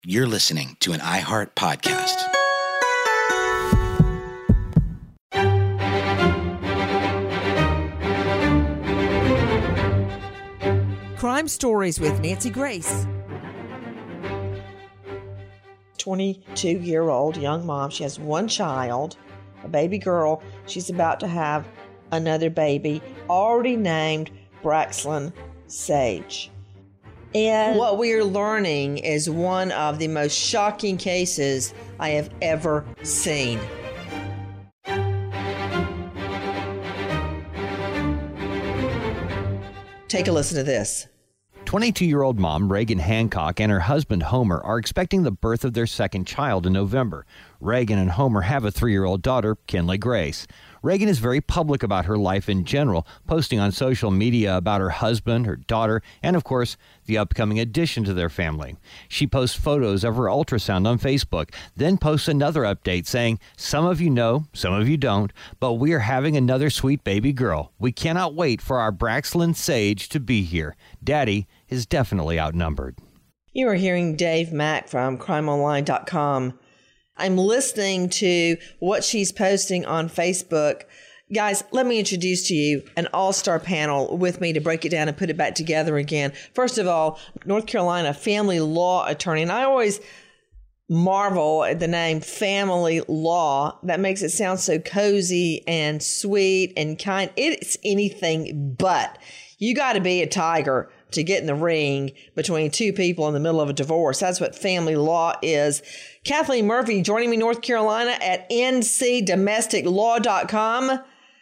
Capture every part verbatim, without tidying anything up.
You're listening to an iHeart podcast. Crime Stories with Nancy Grace. twenty-two-year-old young mom. She has one child, a baby girl. She's about to have another baby, already named Braxlyn Sage. And what we are learning is one of the most shocking cases I have ever seen. Take a listen to this. twenty-two-year-old mom Reagan Hancock and her husband Homer are expecting the birth of their second child in November. Reagan and Homer have a three-year-old daughter, Kinley Grace. Reagan is very public about her life in general, posting on social media about her husband, her daughter, and of course, the upcoming addition to their family. She posts photos of her ultrasound on Facebook, then posts another update saying, "Some of you know, some of you don't, but we are having another sweet baby girl. We cannot wait for our Braxlyn Sage to be here. Daddy is definitely outnumbered." You are hearing Dave Mack from crime online dot com. I'm listening to what she's posting on Facebook. Guys, let me introduce to you an all-star panel with me to break it down and put it back together again. First of all, North Carolina family law attorney. And I always marvel at the name family law. That makes it sound so cozy and sweet and kind. It's anything but. You got to be a tiger to get in the ring between two people in the middle of a divorce. That's what family law is. Kathleen Murphy joining me, North Carolina, at N C domestic law dot com.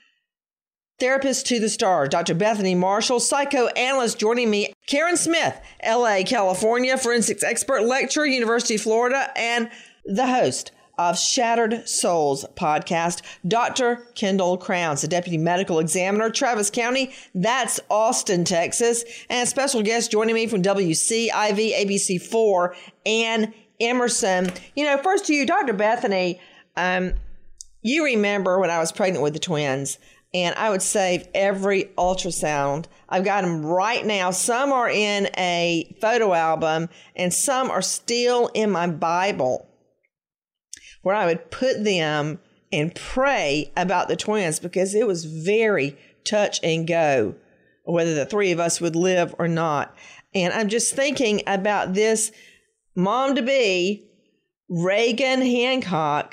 Therapist to the stars, Doctor Bethany Marshall. Psychoanalyst joining me, Karen Smith, L A, California, forensics expert, lecturer, University of Florida, and the host of Shattered Souls podcast, Doctor Kendall Crowns, the deputy medical examiner, Travis County. That's Austin, Texas. And special guest joining me from W C I V A B C four, Ann Emerson. You know, first to you, Doctor Bethany, um, you remember when I was pregnant with the twins, and I would save every ultrasound. I've got them right now. Some are in a photo album, and some are still in my Bible, where I would put them and pray about the twins, because it was very touch and go, whether the three of us would live or not. And I'm just thinking about this mom-to-be, Reagan Hancock,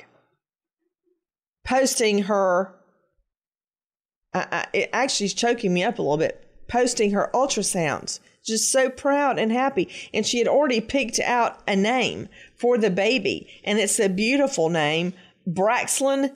posting her, I, I, it actually is choking me up a little bit, posting her ultrasounds. Just so proud and happy. And she had already picked out a name for the baby. And it's a beautiful name, Braxlyn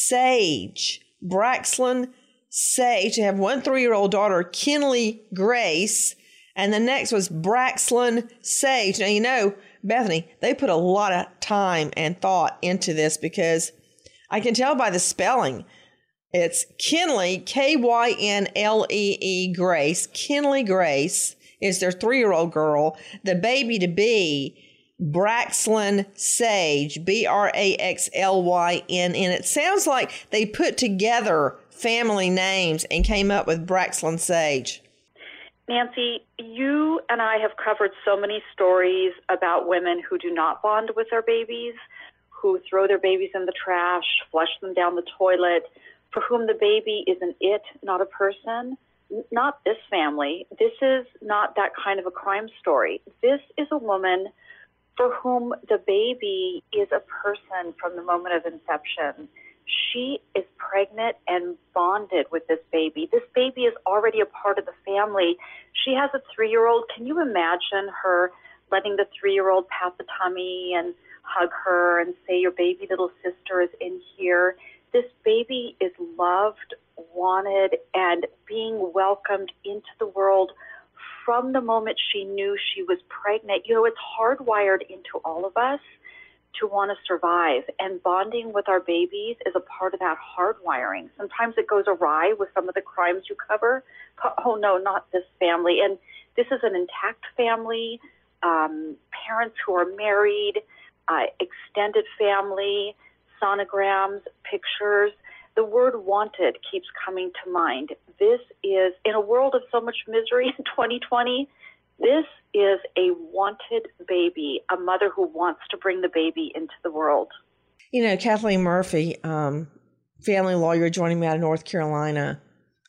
Sage. Braxlyn Sage. They have one three-year-old daughter, Kinley Grace. And the next was Braxlyn Sage. Now, you know, Bethany, they put a lot of time and thought into this, because I can tell by the spelling. It's Kinley, K Y N L E E, Grace. Kinley Grace is their three-year-old girl. The baby to be, Braxlyn Sage, B R A X L Y N N. It sounds like they put together family names and came up with Braxlyn Sage. Nancy, you and I have covered so many stories about women who do not bond with their babies, who throw their babies in the trash, flush them down the toilet, for whom the baby is an it, not a person. Not this family. This is not that kind of a crime story. This is a woman for whom the baby is a person from the moment of inception. She is pregnant and bonded with this baby. This baby is already a part of the family. She has a three-year-old. Can you imagine her letting the three-year-old pat the tummy and hug her and say, "Your baby little sister is in here"? This baby is loved, wanted, and being welcomed into the world from the moment she knew she was pregnant. You know, it's hardwired into all of us to want to survive, and bonding with our babies is a part of that hardwiring. Sometimes it goes awry with some of the crimes you cover. Oh, no, not this family. And this is an intact family, um, parents who are married, uh, extended family, sonograms, pictures. The word wanted keeps coming to mind. This is, in a world of so much misery in twenty twenty, This is a wanted baby, a mother who wants to bring the baby into the world. You know, Kathleen Murphy, um, family lawyer joining me out of North Carolina.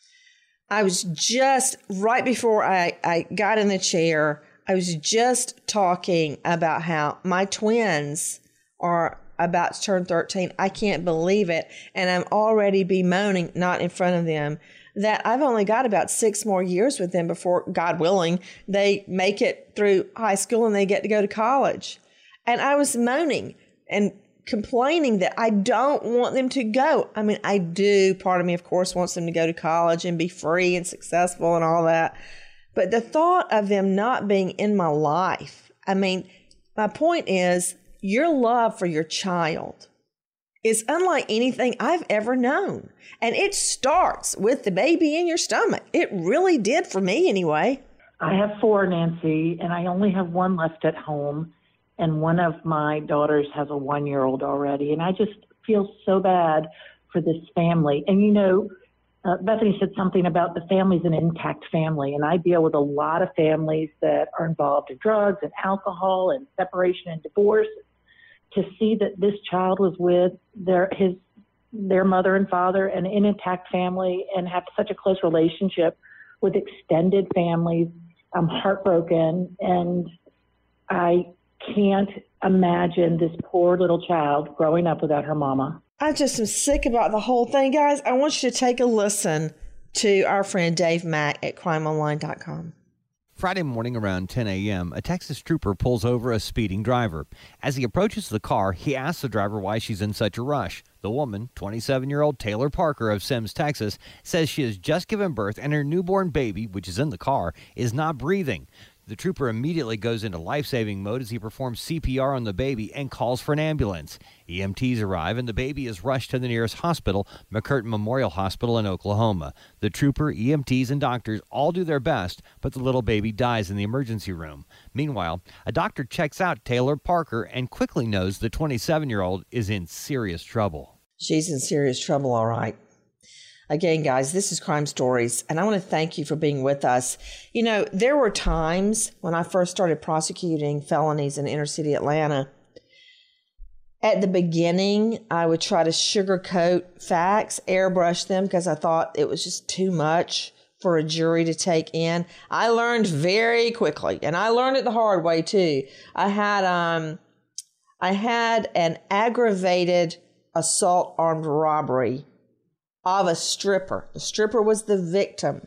I was just, right before I, I got in the chair, I was just talking about how my twins are about to turn thirteen. I can't believe it. And I'm already bemoaning, not in front of them, that I've only got about six more years with them before, God willing, they make it through high school and they get to go to college. And I was moaning and complaining that I don't want them to go. I mean, I do. Part of me, of course, wants them to go to college and be free and successful and all that. But the thought of them not being in my life, I mean, my point is, your love for your child is unlike anything I've ever known. And it starts with the baby in your stomach. It really did for me anyway. I have four, Nancy, and I only have one left at home. And one of my daughters has a one-year-old already. And I just feel so bad for this family. And, you know, uh, Bethany said something about the family's an intact family. And I deal with a lot of families that are involved in drugs and alcohol and separation and divorce. To see that this child was with their his their mother and father and an intact family and have such a close relationship with extended families, I'm heartbroken, and I can't imagine this poor little child growing up without her mama. I just am sick about the whole thing. Guys, I want you to take a listen to our friend Dave Mack at crime online dot com. Friday morning around ten a.m., a Texas trooper pulls over a speeding driver. As he approaches the car, he asks the driver why she's in such a rush. The woman, twenty-seven-year-old Taylor Parker of Sims, Texas, says she has just given birth and her newborn baby, which is in the car, is not breathing. The trooper immediately goes into life-saving mode as he performs C P R on the baby and calls for an ambulance. E M Ts arrive and the baby is rushed to the nearest hospital, McCurtain Memorial Hospital in Oklahoma. The trooper, E M Ts, and doctors all do their best, but the little baby dies in the emergency room. Meanwhile, a doctor checks out Taylor Parker and quickly knows the twenty-seven-year-old is in serious trouble. She's in serious trouble, all right. Again, guys, this is Crime Stories, and I want to thank you for being with us. You know, there were times when I first started prosecuting felonies in inner city Atlanta. At the beginning, I would try to sugarcoat facts, airbrush them, because I thought it was just too much for a jury to take in. I learned very quickly, and I learned it the hard way, too. I had, um, I had an aggravated assault armed robbery of a stripper. The stripper was the victim.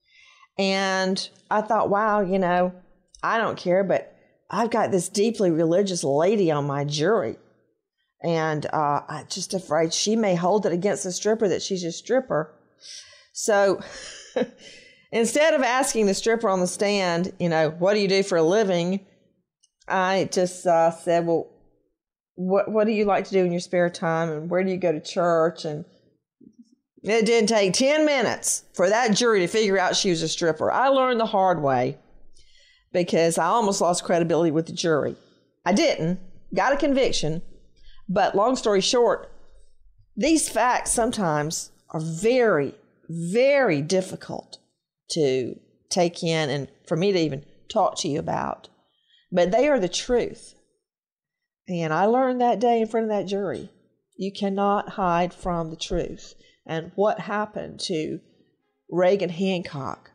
And I thought, wow, you know, I don't care, but I've got this deeply religious lady on my jury. And uh, I'm just afraid she may hold it against the stripper that she's a stripper. So instead of asking the stripper on the stand, you know, what do you do for a living? I just uh, said, well, what, what do you like to do in your spare time? And where do you go to church? And it didn't take ten minutes for that jury to figure out she was a stripper. I learned the hard way because I almost lost credibility with the jury. I didn't, got a conviction, but long story short, these facts sometimes are very, very difficult to take in and for me to even talk to you about. But they are the truth. And I learned that day in front of that jury, you cannot hide from the truth. And what happened to Reagan Hancock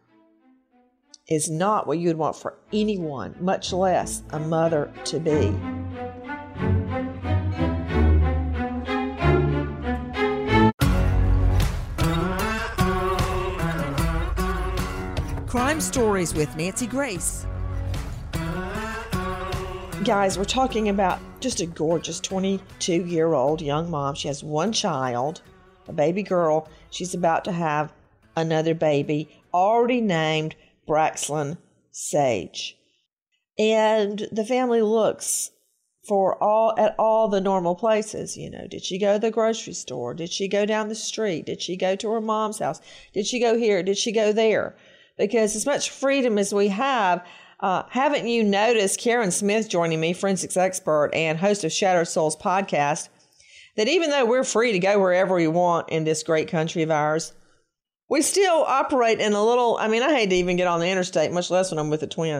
is not what you would want for anyone, much less a mother to be. Crime Stories with Nancy Grace. Guys, we're talking about just a gorgeous twenty-two-year-old young mom. She has one child, a baby girl. She's about to have another baby, already named Braxlyn Sage. And the family looks for all at all the normal places. You know, did she go to the grocery store? Did she go down the street? Did she go to her mom's house? Did she go here? Did she go there? Because as much freedom as we have, uh, haven't you noticed Karen Smith joining me, forensics expert and host of Shattered Souls podcast, that even though we're free to go wherever we want in this great country of ours, we still operate in a little, I mean, I hate to even get on the interstate, much less when I'm with the twins.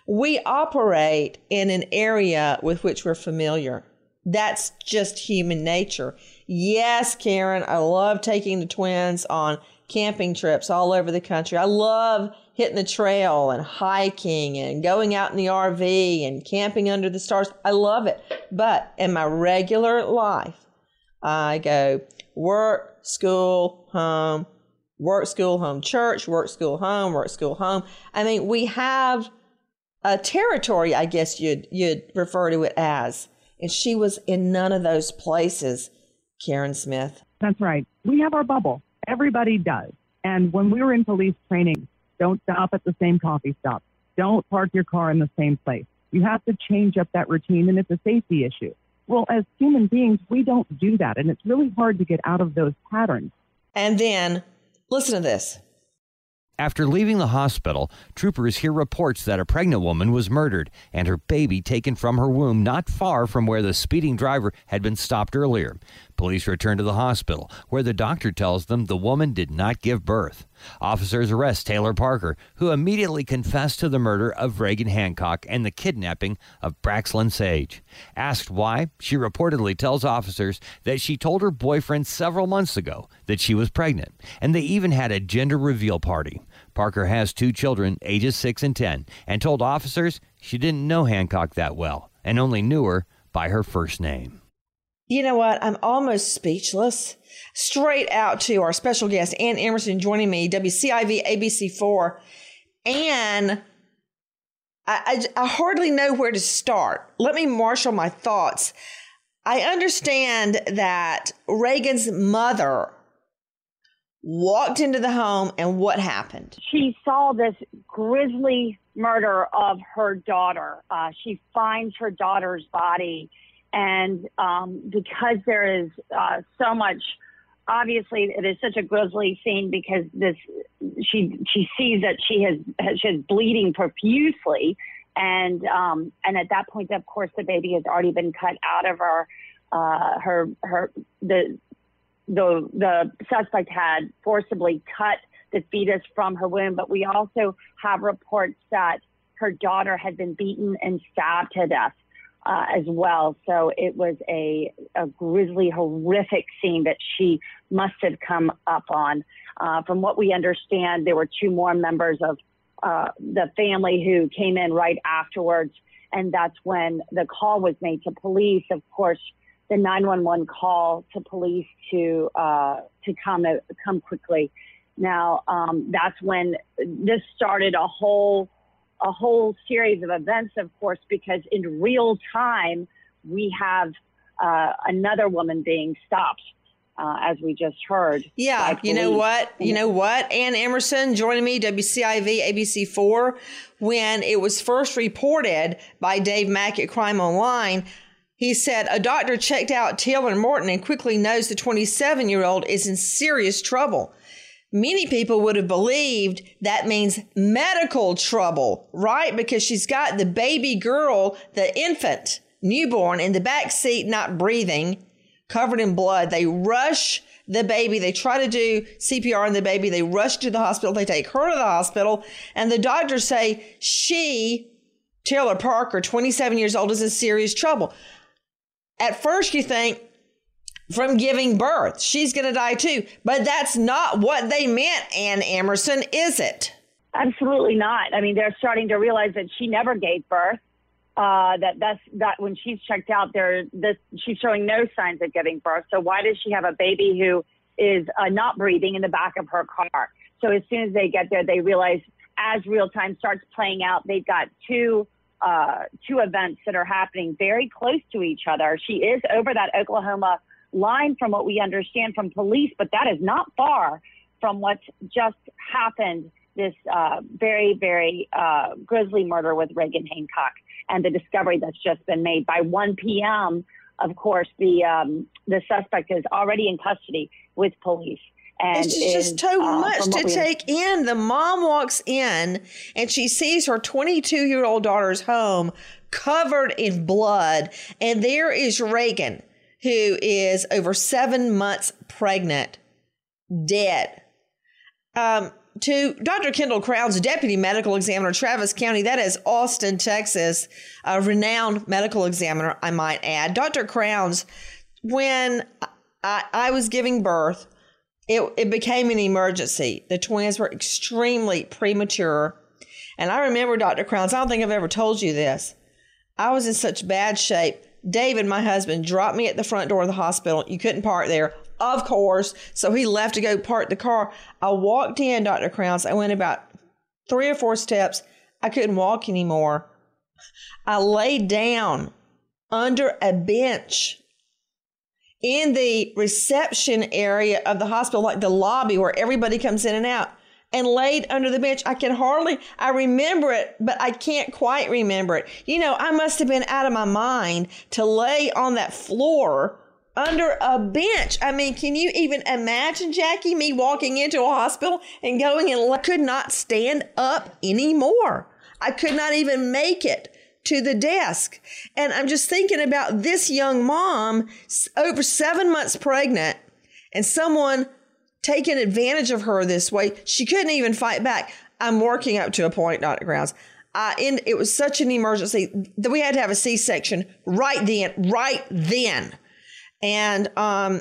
We operate in an area with which we're familiar. That's just human nature. Yes, Karen, I love taking the twins on camping trips all over the country. I love hitting the trail and hiking and going out in the R V and camping under the stars. I love it. But in my regular life, I go work, school, home, work, school, home, church, work, school, home, work, school, home. I mean, we have a territory, I guess you'd you'd refer to it as. And she was in none of those places, Karen Smith. That's right. We have our bubble. Everybody does. And when we were in police training, don't stop at the same coffee stop. Don't park your car in the same place. You have to change up that routine, and it's a safety issue. Well, as human beings, we don't do that, and it's really hard to get out of those patterns. And then, listen to this. After leaving the hospital, troopers hear reports that a pregnant woman was murdered and her baby taken from her womb not far from where the speeding driver had been stopped earlier. Police return to the hospital, where the doctor tells them the woman did not give birth. Officers arrest Taylor Parker, who immediately confessed to the murder of Reagan Hancock and the kidnapping of Braxlyn Sage. Asked why, she reportedly tells officers that she told her boyfriend several months ago that she was pregnant, and they even had a gender reveal party. Parker has two children, ages six and ten, and told officers she didn't know Hancock that well and only knew her by her first name. You know what? I'm almost speechless. Straight out to our special guest, Ann Emerson, joining me, W C I V A B C four. Ann, I, I, I hardly know where to start. Let me marshal my thoughts. I understand that Reagan's mother walked into the home, and what happened? She saw this grisly murder of her daughter. Uh, she finds her daughter's body, and um, because there is uh, so much, obviously it is such a grisly scene because this she she sees that she has she's bleeding profusely, and um, and at that point, of course, the baby has already been cut out of her. Uh, her her the. The the suspect had forcibly cut the fetus from her womb, but we also have reports that her daughter had been beaten and stabbed to death uh, as well. So it was a, a grisly, horrific scene that she must have come up on. Uh, from what we understand, there were two more members of uh, the family who came in right afterwards, and that's when the call was made to police. Of course, the nine one one call to police to uh, to come uh, come quickly. Now um, that's when this started a whole a whole series of events, of course, because in real time we have uh, another woman being stopped, uh, as we just heard. Yeah, you know what? You know what? Ann Emerson joining me, W C I V A B C four, when it was first reported by Dave Mack at Crime Online. He said a doctor checked out Taylor Morton and quickly knows the twenty-seven-year-old is in serious trouble. Many people would have believed that means medical trouble, right? Because she's got the baby girl, the infant, newborn, in the back seat, not breathing, covered in blood. They rush the baby. They try to do C P R on the baby. They rush to the hospital. They take her to the hospital. And the doctors say she, Taylor Parker, twenty-seven years old, is in serious trouble. At first you think from giving birth, she's going to die too. But that's not what they meant, Ann Emerson, is it? Absolutely not. I mean, they're starting to realize that she never gave birth. Uh, that that's that when she's checked out there, this she's showing no signs of giving birth. So why does she have a baby who is uh, not breathing in the back of her car? So as soon as they get there, they realize as real time starts playing out, they've got two Uh, two events that are happening very close to each other. She is over that Oklahoma line from what we understand from police, but that is not far from what's just happened, this uh, very, very uh, grisly murder with Reagan Hancock and the discovery that's just been made. By one p.m., of course, the um, the suspect is already in custody with police. And it's is, just too uh, much to take in. The mom walks in and she sees her twenty-two-year-old daughter's home covered in blood. And there is Reagan, who is over seven months pregnant, dead. Um, to Doctor Kendall Crowns, Deputy Medical Examiner, Travis County. That is Austin, Texas, a renowned medical examiner, I might add. Doctor Crowns, when I, I was giving birth, it, it became an emergency. The twins were extremely premature. And I remember, Doctor Crowns, I don't think I've ever told you this. I was in such bad shape. David, my husband, dropped me at the front door of the hospital. You couldn't park there, of course. So he left to go park the car. I walked in, Doctor Crowns. I went about three or four steps. I couldn't walk anymore. I laid down under a bench in the reception area of the hospital, like the lobby where everybody comes in and out, and laid under the bench. I can hardly, I remember it, but I can't quite remember it. You know, I must have been out of my mind to lay on that floor under a bench. I mean, can you even imagine, Jackie, me walking into a hospital and going and I could not stand up anymore. I could not even make it to the desk. And I'm just thinking about this young mom, over seven months pregnant, and someone taking advantage of her this way. She couldn't even fight back. I'm working up to a point, Doctor Crowns. Uh, and it was such an emergency that we had to have a C-section right then, right then. And um,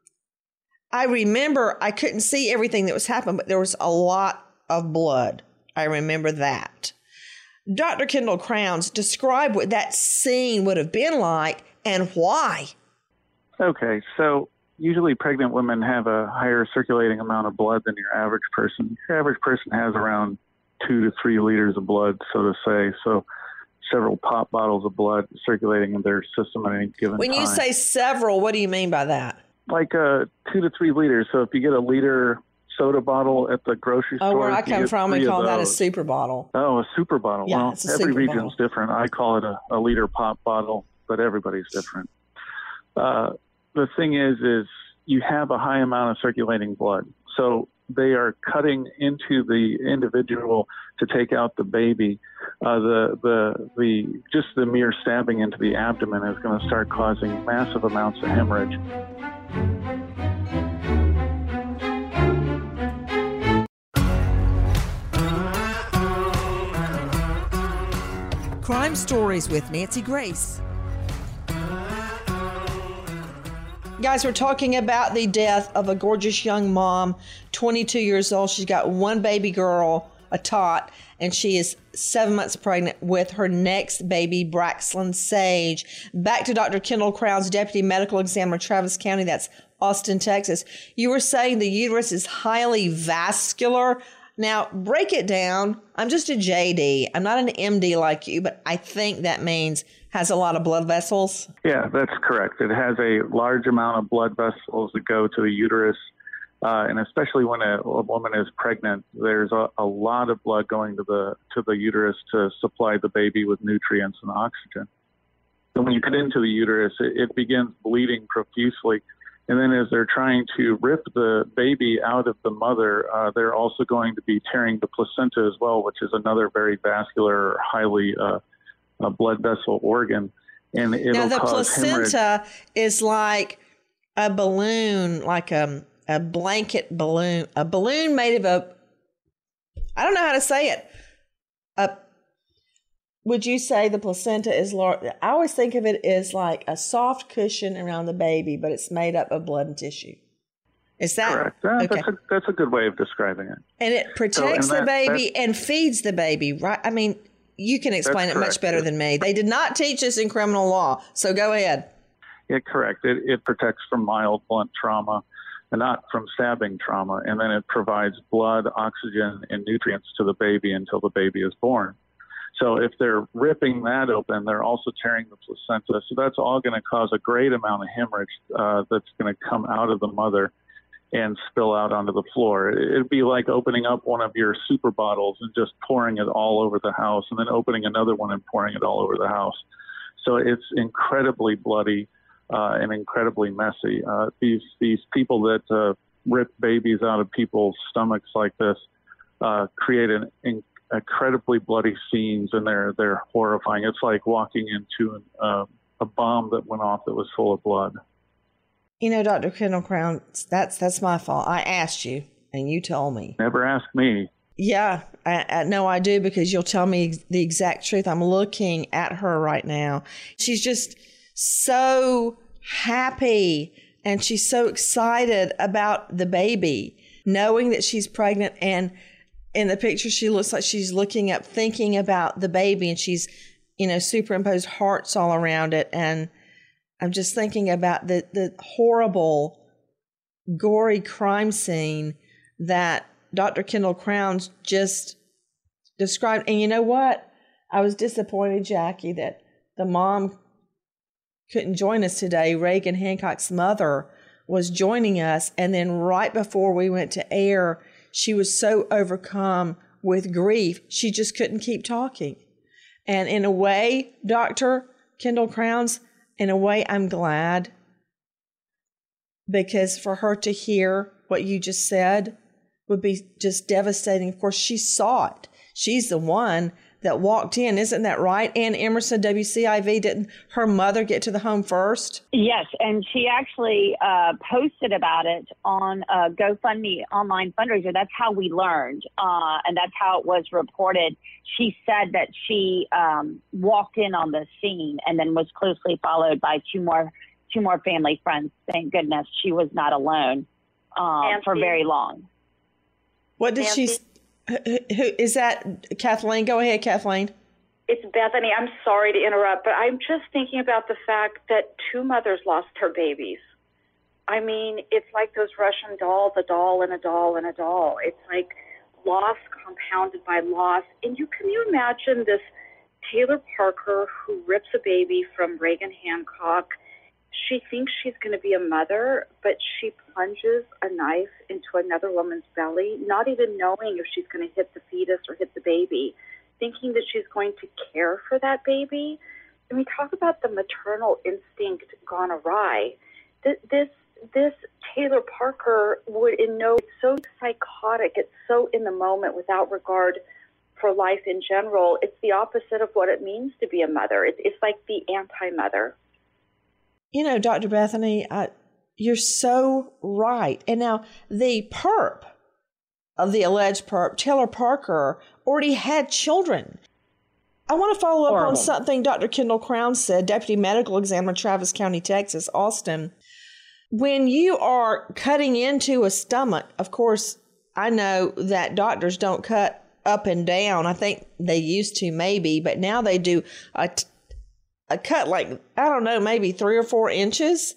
I remember I couldn't see everything that was happening, but there was a lot of blood. I remember that. Doctor Kendall Crowns, describe what that scene would have been like and why. Okay, so usually pregnant women have a higher circulating amount of blood than your average person. Your average person has around two to three liters of blood, so to say. So several pop bottles of blood circulating in their system at any given time. When you say several, what do you mean by that? Like uh, two to three liters. So if you get a liter soda bottle at the grocery store. Oh, where I come from, we call that a super bottle. Oh, a super bottle. Yeah, well, it's a every super region's bottle. different. I call it a, a liter pop bottle, but everybody's different. Uh, the thing is, is you have a high amount of circulating blood. So they are cutting into the individual to take out the baby. Uh, the, the, the, just the mere stabbing into the abdomen is going to start causing massive amounts of hemorrhage. Crime Stories with Nancy Grace. Guys, we're talking about the death of a gorgeous young mom, twenty-two years old. She's got one baby girl, a tot, and she is seven months pregnant with her next baby, Braxlyn Sage. Back to Doctor Kendall Crowns, Deputy Medical Examiner, Travis County. That's Austin, Texas. You were saying the uterus is highly vascular. Now, break it down. I'm just a J D. I'm not an M D like you, but I think that means has a lot of blood vessels. Yeah, that's correct. It has a large amount of blood vessels that go to the uterus. Uh, and especially when a, a woman is pregnant, there's a, a lot of blood going to the to the uterus to supply the baby with nutrients and oxygen. And when you get into the uterus, it, it begins bleeding profusely. And then as they're trying to rip the baby out of the mother, uh, they're also going to be tearing the placenta as well, which is another very vascular, highly uh, uh, blood vessel organ. And it'll now, the cause placenta hemorrhage. is like a balloon, like a, a blanket balloon, a balloon made of a, I don't know how to say it. A, would you say the placenta is large? I always think of it as like a soft cushion around the baby, but it's made up of blood and tissue. Is that correct? Uh, okay? That's a, that's a good way of describing it. And it protects so, and the that, baby and feeds the baby, right? I mean, you can explain it much better than me. They did not teach us in criminal law, so go ahead. Yeah, correct. It, it protects from mild blunt trauma and not from stabbing trauma, and then it provides blood, oxygen, and nutrients to the baby until the baby is born. So if they're ripping that open, they're also tearing the placenta. So that's all going to cause a great amount of hemorrhage uh, that's going to come out of the mother and spill out onto the floor. It'd be like opening up one of your super bottles and just pouring it all over the house, and then opening another one and pouring it all over the house. So it's incredibly bloody uh, and incredibly messy. Uh, these these people that uh, rip babies out of people's stomachs like this uh, create an in- incredibly bloody scenes, and they're they're horrifying. It's like walking into an, uh, a bomb that went off that was full of blood. You know, Doctor Kendall Crowns, that's that's my fault. I asked you and you told me. Never ask me. Yeah, I, I, no, I do, because you'll tell me the exact truth. I'm looking at her right now. She's just so happy, and she's so excited about the baby, knowing that she's pregnant. And in the picture, she looks like she's looking up, thinking about the baby, and she's, you know, superimposed hearts all around it. And I'm just thinking about the, the horrible, gory crime scene that Doctor Kendall Crowns just described. And you know what? I was disappointed, Jackie, that the mom couldn't join us today. Reagan Hancock's mother was joining us. And then right before we went to air, she was so overcome with grief, she just couldn't keep talking. And in a way, Doctor Kendall Crowns, in a way, I'm glad, because for her to hear what you just said would be just devastating. Of course, she saw it. She's the one that walked in. Isn't that right? Ann Emerson, W C I V, didn't her mother get to the home first? Yes, and she actually uh, posted about it on a GoFundMe online fundraiser. That's how we learned, uh, and that's how it was reported. She said that she um, walked in on the scene and then was closely followed by two more two more family friends. Thank goodness she was not alone uh, for very long. What did Nancy? she? Who, who is that? Kathleen, go ahead, Kathleen. It's Bethany. I'm sorry to interrupt, but I'm just thinking about the fact that two mothers lost their babies. I mean, it's like those Russian dolls, a doll and a doll and a doll. It's like loss compounded by loss. And you can you imagine this Taylor Parker who rips a baby from Reagan Hancock? She thinks she's going to be a mother, but she plunges a knife into another woman's belly, not even knowing if she's going to hit the fetus or hit the baby, thinking that she's going to care for that baby. And we talk about the maternal instinct gone awry. This, this, this Taylor Parker would in no, it's so psychotic, it's so in the moment without regard for life in general. It's the opposite of what it means to be a mother. It's, it's like the anti-mother. You know, Doctor Bethany, uh, you're so right. And now the perp of the alleged perp, Taylor Parker, already had children. I want to follow up Horrible. on something Doctor Kendall Crowns said, Deputy Medical Examiner, Travis County, Texas, Austin. When you are cutting into a stomach, of course, I know that doctors don't cut up and down. I think they used to maybe, but now they do a t- a cut like, I don't know, maybe three or four inches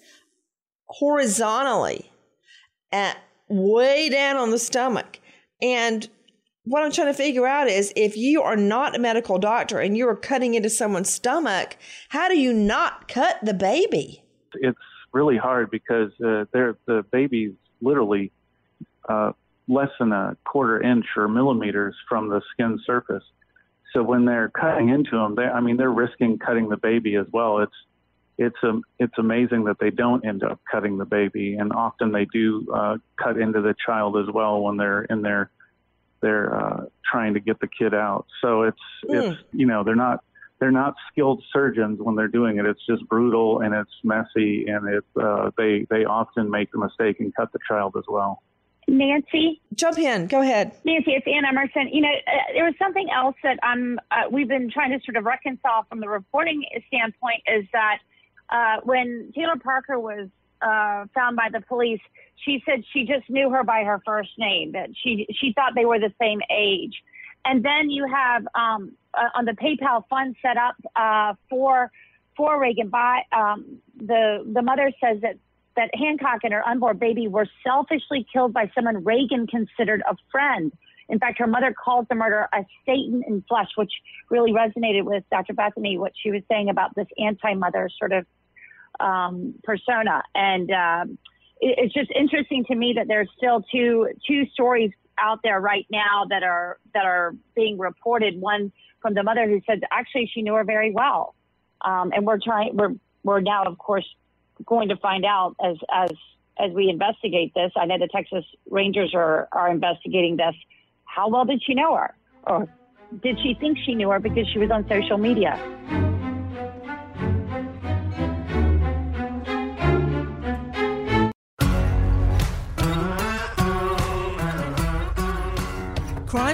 horizontally at way down on the stomach. And what I'm trying to figure out is if you are not a medical doctor and you're cutting into someone's stomach, how do you not cut the baby? It's really hard because uh, they're, the baby's literally uh, less than a quarter inch or millimeters from the skin surface. So when they're cutting into them, they, I mean, they're risking cutting the baby as well. It's it's um, it's amazing that they don't end up cutting the baby, and often they do uh, cut into the child as well when they're in there, they're uh, trying to get the kid out. So it's mm. it's you know they're not they're not skilled surgeons when they're doing it. It's just brutal and it's messy, and it uh, they they often make the mistake and cut the child as well. Nancy? Jump in. Go ahead. Nancy, it's Ann Emerson. You know, uh, there was something else that I'm, uh, we've been trying to sort of reconcile from the reporting standpoint is that uh, when Taylor Parker was uh, found by the police, she said she just knew her by her first name, that she, she thought they were the same age. And then you have um, uh, on the PayPal fund set up uh, for for Reagan, by um, the the mother says that that Hancock and her unborn baby were selfishly killed by someone Reagan considered a friend. In fact, her mother calls the murder a Satan in flesh, which really resonated with Doctor Bethany, what she was saying about this anti-mother sort of um, persona. And um, it, it's just interesting to me that there's still two two stories out there right now that are that are being reported. One from the mother who said actually she knew her very well, um, and we're trying. We're we're now, of course, going to find out as as as we investigate this. I know the Texas Rangers are are investigating this. How well did she know her, or did she think she knew her because she was on social media?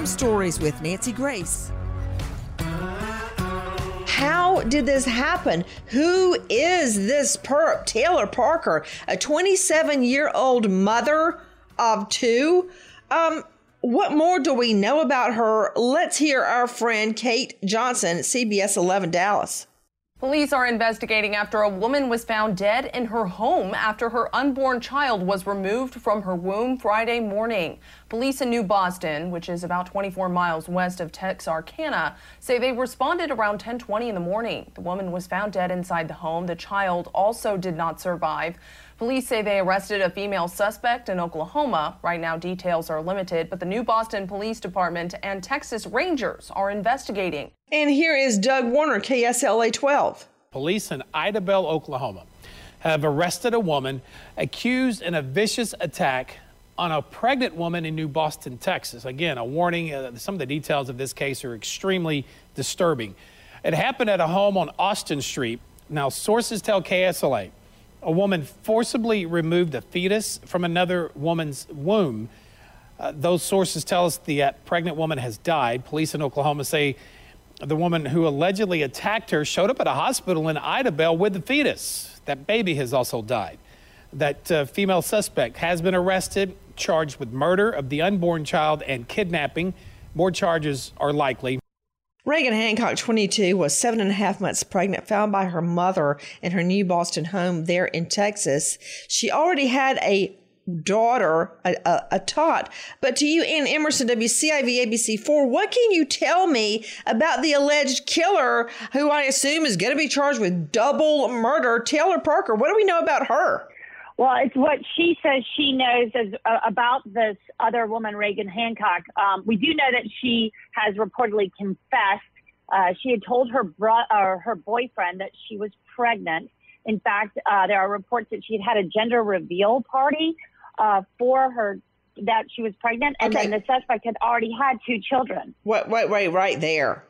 Crime Stories with Nancy Grace. How did this happen? Who is this perp? Taylor Parker, a twenty-seven-year-old mother of two. Um, what more do we know about her? Let's hear our friend Kate Johnson at C B S eleven Dallas. Police are investigating after a woman was found dead in her home after her unborn child was removed from her womb Friday morning. Police in New Boston, which is about twenty-four miles west of Texarkana, say they responded around ten twenty in the morning. The woman was found dead inside the home. The child also did not survive. Police say they arrested a female suspect in Oklahoma. Right now, details are limited, but the New Boston Police Department and Texas Rangers are investigating. And here is Doug Warner, K S L A twelve. Police in Idabel, Oklahoma, have arrested a woman accused in a vicious attack on a pregnant woman in New Boston, Texas. Again, a warning, uh, some of the details of this case are extremely disturbing. It happened at a home on Austin Street. Now, sources tell K S L A a woman forcibly removed a fetus from another woman's womb. Uh, those sources tell us the uh, pregnant woman has died. Police in Oklahoma say the woman who allegedly attacked her showed up at a hospital in Idabel with the fetus. That baby has also died. That uh, female suspect has been arrested, charged with murder of the unborn child and kidnapping. More charges are likely. Reagan Hancock, twenty-two, was seven and a half months pregnant, found by her mother in her New Boston home there in Texas. She already had a daughter, a, a, a tot. But to you, Ann Emerson, W C I V A B C four, what can you tell me about the alleged killer, who I assume is going to be charged with double murder, Taylor Parker? What do we know about her? Well, it's what she says she knows as, uh, about this other woman, Reagan Hancock. Um, we do know that she has reportedly confessed. Uh, she had told her bro- or her boyfriend that she was pregnant. In fact, uh, there are reports that she had had a gender reveal party uh, for her, that she was pregnant, and okay. then the suspect had already had two children. Wait, wait, wait, right there.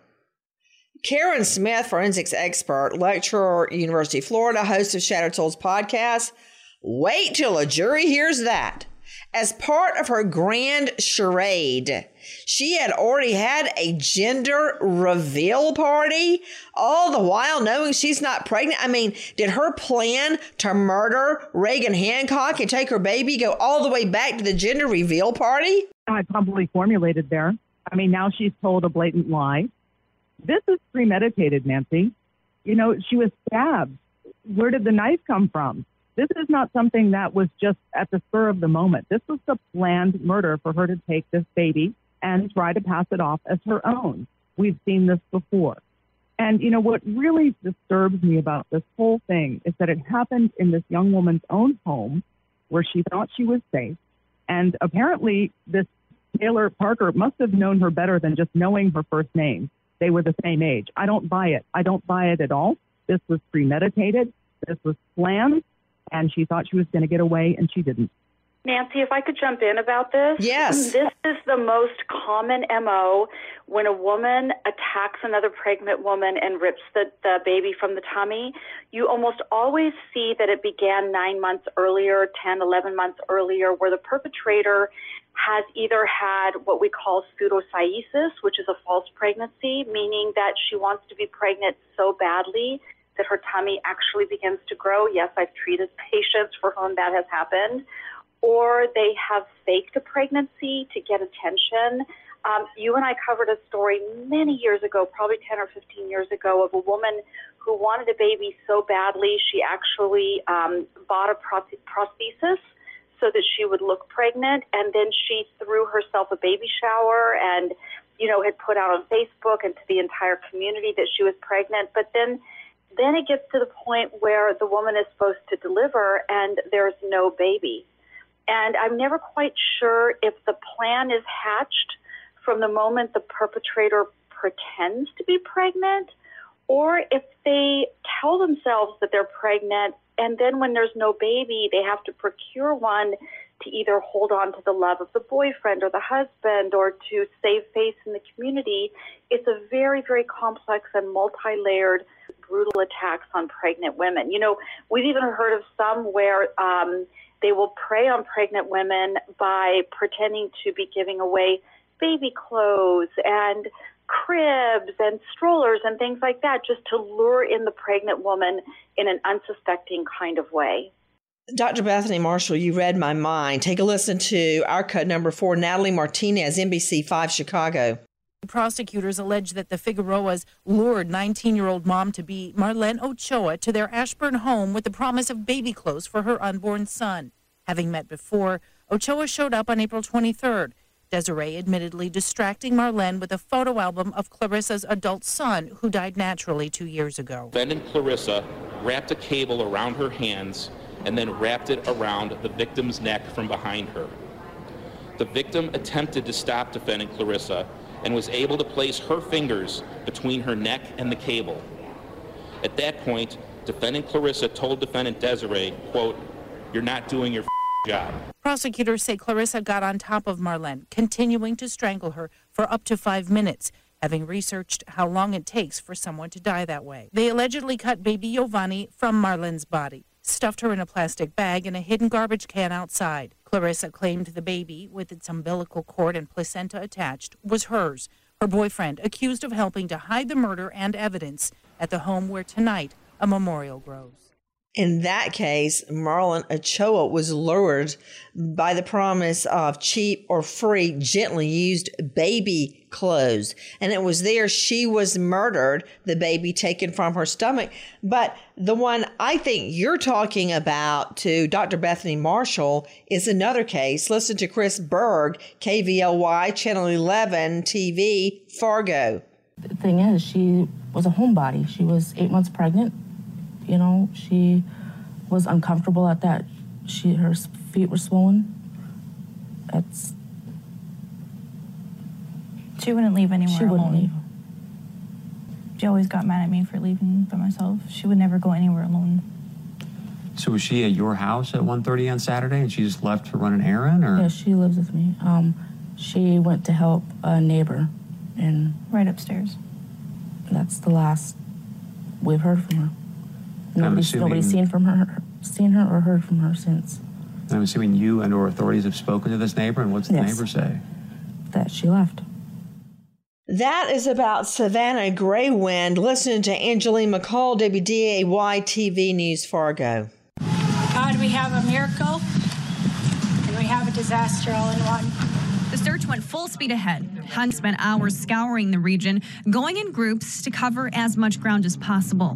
Karen Smith, forensics expert, lecturer at University of Florida, host of Shattered Souls podcast. Wait till a jury hears that. As part of her grand charade, she had already had a gender reveal party, all the while knowing she's not pregnant. I mean, did her plan to murder Reagan Hancock and take her baby go all the way back to the gender reveal party? I probably formulated there. I mean, now she's told a blatant lie. This is premeditated, Nancy. You know, she was stabbed. Where did the knife come from? This is not something that was just at the spur of the moment. This was a planned murder for her to take this baby and try to pass it off as her own. We've seen this before. And, you know, what really disturbs me about this whole thing is that it happened in this young woman's own home where she thought she was safe. And apparently this Taylor Parker must have known her better than just knowing her first name. They were the same age. I don't buy it. I don't buy it at all. This was premeditated. This was planned. And she thought she was going to get away, and she didn't. Nancy, if I could jump in about this. Yes. This is the most common M O when a woman attacks another pregnant woman and rips the, the baby from the tummy. You almost always see that it began nine months earlier, ten, eleven months earlier, where the perpetrator has either had what we call pseudocyesis, which is a false pregnancy, meaning that she wants to be pregnant so badly that her tummy actually begins to grow. Yes, I've treated patients for whom that has happened. Or they have faked a pregnancy to get attention. Um, you and I covered a story many years ago, probably ten or fifteen years ago, of a woman who wanted a baby so badly she actually um, bought a prosthesis so that she would look pregnant, and then she threw herself a baby shower and, you know, had put out on Facebook and to the entire community that she was pregnant. But then Then it gets to the point where the woman is supposed to deliver and there's no baby. And I'm never quite sure if the plan is hatched from the moment the perpetrator pretends to be pregnant, or if they tell themselves that they're pregnant and then when there's no baby, they have to procure one to either hold on to the love of the boyfriend or the husband or to save face in the community. It's a very, very complex and multi-layered brutal attacks on pregnant women. You know, we've even heard of some where um, they will prey on pregnant women by pretending to be giving away baby clothes and cribs and strollers and things like that, just to lure in the pregnant woman in an unsuspecting kind of way. Doctor Bethany Marshall, you read my mind. Take a listen to our cut number four, Natalie Martinez, N B C five Chicago. Prosecutors allege that the Figueroas lured nineteen-year-old mom-to-be Marlene Ochoa to their Ashburn home with the promise of baby clothes for her unborn son. Having met before, Ochoa showed up on April twenty-third. Desiree admittedly distracting Marlene with a photo album of Clarissa's adult son, who died naturally two years ago. Defendant Clarissa wrapped a cable around her hands and then wrapped it around the victim's neck from behind her. The victim attempted to stop defendant Clarissa and was able to place her fingers between her neck and the cable. At that point, defendant Clarissa told defendant Desiree, quote, "You're not doing your job." Prosecutors say Clarissa got on top of Marlene, continuing to strangle her for up to five minutes, having researched how long it takes for someone to die that way. They allegedly cut baby Giovanni from Marlene's body, stuffed her in a plastic bag in a hidden garbage can outside. Clarissa claimed the baby, with its umbilical cord and placenta attached, was hers. Her boyfriend, accused of helping to hide the murder and evidence at the home where tonight a memorial grows. In that case, Marlene Ochoa was lured by the promise of cheap or free, gently used baby clothes. And it was there she was murdered, the baby taken from her stomach. But the one I think you're talking about to Doctor Bethany Marshall is another case. Listen to Chris Berg, K V L Y, Channel eleven T V, Fargo. The thing is, she was a homebody. She was eight months pregnant. You know, she was uncomfortable at that. She, her feet were swollen. That's. She wouldn't leave anywhere She wouldn't alone. leave. She always got mad at me for leaving by myself. She would never go anywhere alone. So was she at your house at one thirty on Saturday and she just left to run an errand, or? Yeah, she lives with me. Um, she went to help a neighbor, and right upstairs. That's the last we've heard from her. Nobody's, assuming, nobody's seen from her, seen her or heard from her since. I'm assuming you and or authorities have spoken to this neighbor, and what's the Yes. neighbor say? That she left. That is about Savannah Graywind. Listen to Angeline McCall, W D A Y T V News, Fargo. God, we have a miracle and we have a disaster all in one. The search went full speed ahead. Hunt spent hours scouring the region, going in groups to cover as much ground as possible.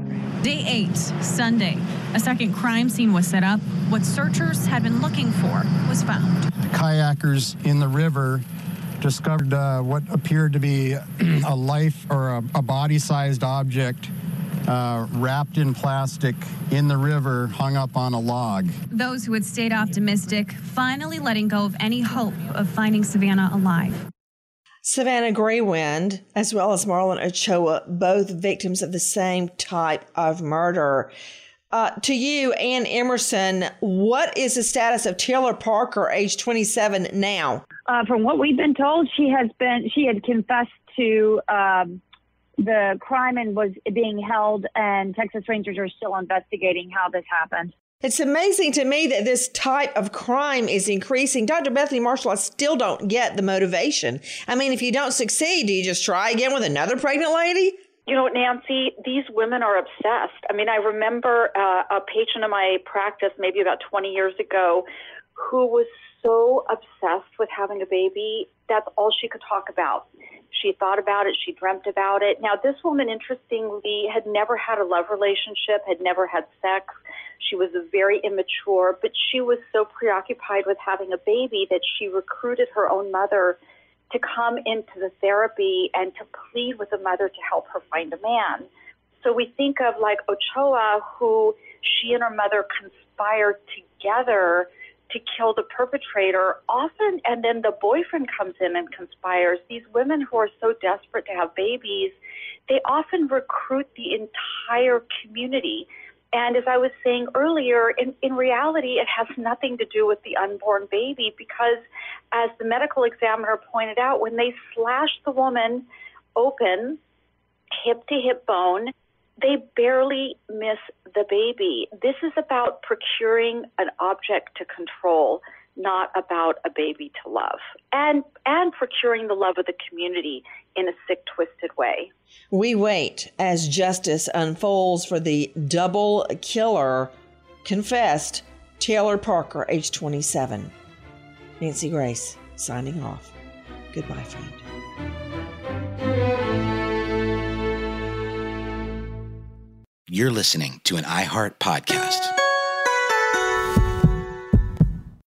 Day eight, Sunday, a second crime scene was set up. What searchers had been looking for was found. The kayakers in the river discovered uh, what appeared to be a life or a, a body-sized object uh, wrapped in plastic in the river, hung up on a log. Those who had stayed optimistic finally letting go of any hope of finding Savannah alive. Savannah Graywind, as well as Marlene Ochoa, both victims of the same type of murder. Uh, to you, Ann Emerson, what is the status of Taylor Parker, age twenty-seven, now? Uh, from what we've been told, she has been she had confessed to um, the crime and was being held, and Texas Rangers are still investigating how this happened. It's amazing to me that this type of crime is increasing. Doctor Bethany Marshall, I still don't get the motivation. I mean, if you don't succeed, do you just try again with another pregnant lady? You know, Nancy, these women are obsessed. I mean, I remember uh, a patient in my practice maybe about twenty years ago who was so obsessed with having a baby. That's all she could talk about. She thought about it. She dreamt about it. Now, this woman, interestingly, had never had a love relationship, had never had sex. She was very immature, but she was so preoccupied with having a baby that she recruited her own mother to come into the therapy and to plead with the mother to help her find a man. So we think of like Ochoa, who she and her mother conspired together to kill the perpetrator often, and then the boyfriend comes in and conspires. These women who are so desperate to have babies, they often recruit the entire community. And as I was saying earlier, in, in reality, it has nothing to do with the unborn baby because, as the medical examiner pointed out, when they slash the woman open, hip to hip bone, they barely miss the baby. This is about procuring an object to control. not about a baby to love, and and procuring the love of the community in a sick, twisted way. We wait as justice unfolds for the double killer confessed Taylor Parker, age twenty-seven. Nancy Grace, signing off. Goodbye, friend. You're listening to an iHeart podcast.